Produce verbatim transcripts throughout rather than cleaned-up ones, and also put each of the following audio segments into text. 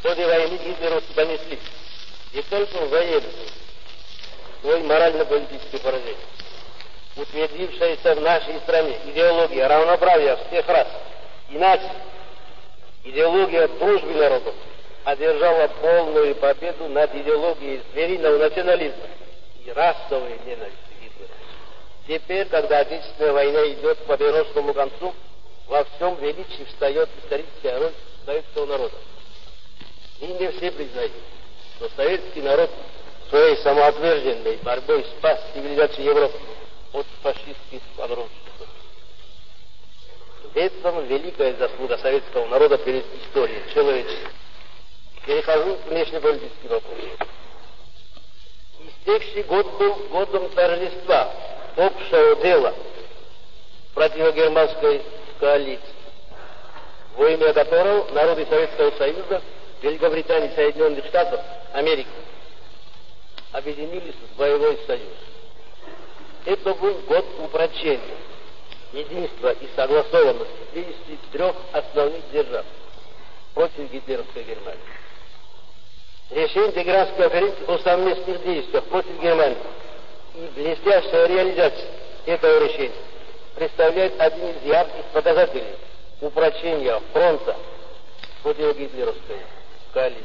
В ходе войны гитлеровцы понесли не только военный, но и морально-политическое поражение. Утвердившаяся в нашей стране идеология равноправия всех рас и наций, идеология дружбы народов, одержала полную победу над идеологией звериного национализма и расовой ненависти Гитлера. Теперь, когда Отечественная война идет к победоносному концу, во всем величии встает историческая роль советского народа. И не все признают, что советский народ своей самоотверженной борьбой спас цивилизацию Европы от фашистских погромщиков. В этом великая заслуга советского народа перед историей человечества. Перехожу к внешнеполитическим вопросам. Истекший год был годом торжества общего дела противогерманской коалиции, во имя которого народы Советского Союза, Великобритании и Соединенных Штатов Америки объединились в боевой союз. Это был год упрочения, единства и согласованности действий трех основных держав против гитлеровской Германии. Решение Тегеранской конференции о совместных действиях против Германии и блестящая реализация этого решения представляет один из ярких показателей упрочения фронта против гитлеровской коалиции.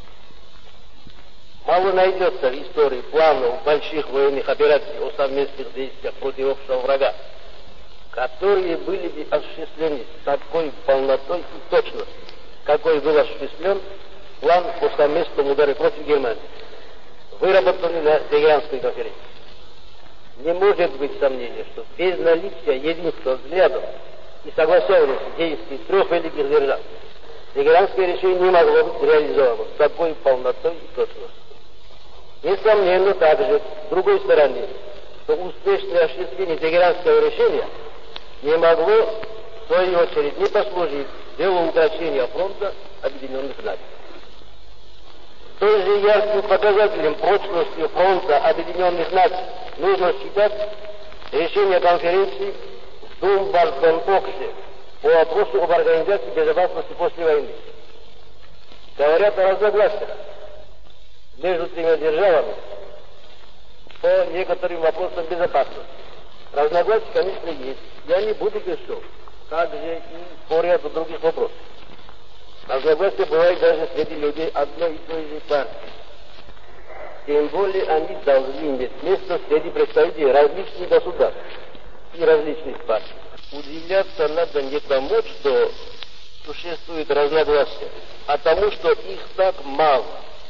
Мало найдется в истории планов больших военных операций о совместных действиях против общего врага, которые были бы осуществлены с такой полнотой и точностью, какой был осуществлен план по совместному удару против Германии, выработанный на Тегеранской конференции. Не может быть сомнения, что без наличия единства взглядов и согласованности действий трех великих держав Тегеранское решение не могло быть реализовано с такой полнотой и точностью. Несомненно также, с другой стороны, что успешное осуществление Тегеранского решения не могло, в свою очередь, не послужить делу укрощения фронта Объединенных Наций. Столь же ярким показателем прочности фронта Объединенных Наций нужно считать решение конференции в Думбартон-Оксе по вопросу об организации безопасности после войны. Говорят о разногласиях между тремя державами по некоторым вопросам безопасности. Разногласия, конечно, есть. Я не буду пишу, также и по ряду других вопросов. Разногласия бывают даже среди людей одной и той же партии. Тем более они должны иметь место среди представителей различных государств и различных партий. Удивляться надо не тому, что существует разногласия, а тому, что их так мало.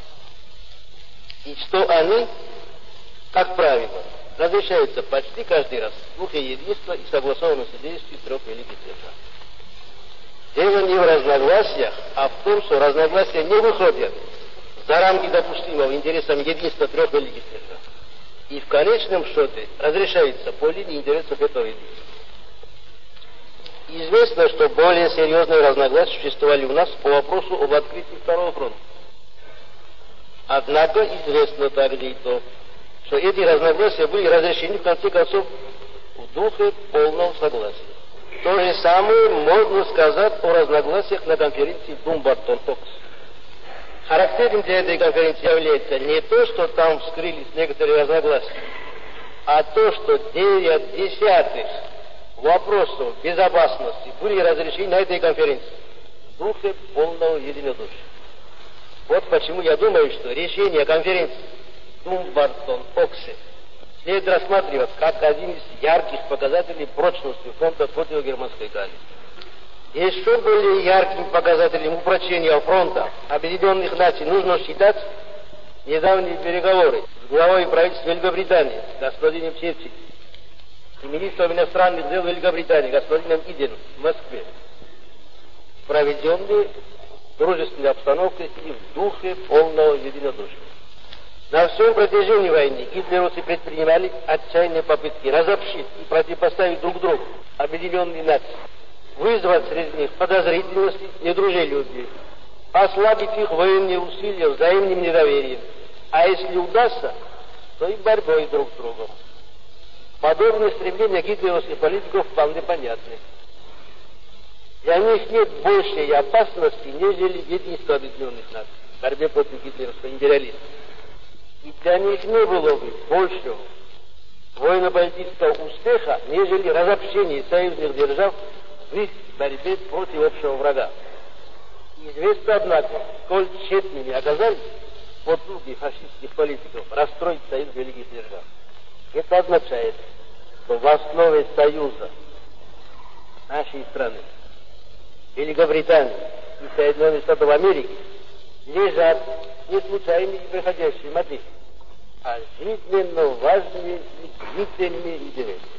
И что они, как правило, разрешаются почти каждый раз в духе единства и согласованности действий трех великих держав. Дело не в разногласиях, а в том, что разногласия не выходят за рамки допустимого интересам единства трех великих держав. И в конечном счете разрешается по линии интересов этого единства. Известно, что более серьезные разногласия существовали у нас по вопросу об открытии второго фронта. Однако известно также и то, что эти разногласия были разрешены в конце концов в духе полного согласия. То же самое можно сказать о разногласиях на конференции Думбартон-Окс. Характерным для этой конференции является не то, что там вскрылись некоторые разногласия, а то, что девять десятых вопросов безопасности были разрешены на этой конференции в духе полного единодушия. Вот почему я думаю, что решение конференции Думбартон-Оксе следует рассматривать как один из ярких показателей прочности фронта против германской коалиции. Еще более ярким показателем упрочения фронта Объединенных Наций нужно считать недавние переговоры с главой правительства Великобритании, господином Черчиллем, и министром иностранных дел Великобритании, господином Иденом, в Москве, проведенные в дружественной обстановке и в духе полного единодушия. На всем протяжении войны гитлеровцы предпринимали отчаянные попытки разобщить и противопоставить друг другу объединенные нации, вызвать среди них подозрительность, недружелюбие, ослабить их военные усилия взаимным недоверием, а если удастся, то и борьбой друг с другом. Подобные стремления гитлеровских политиков вполне понятны. Для них нет большей опасности, нежели единство Объединенных Наций в борьбе против гитлеровского империализма. И для них не было бы большего военно-политического успеха, нежели разобщение союзных держав в их борьбе против общего врага. Известно, однако, сколь тщетными оказались потуги фашистских политиков расстроить союз великих держав. Это означает, что в основе союза нашей страны, Великобритании и Соединенных Штатов Америки лежат не случайные и приходящие мотивы, а жизненно важные и длительные интересы.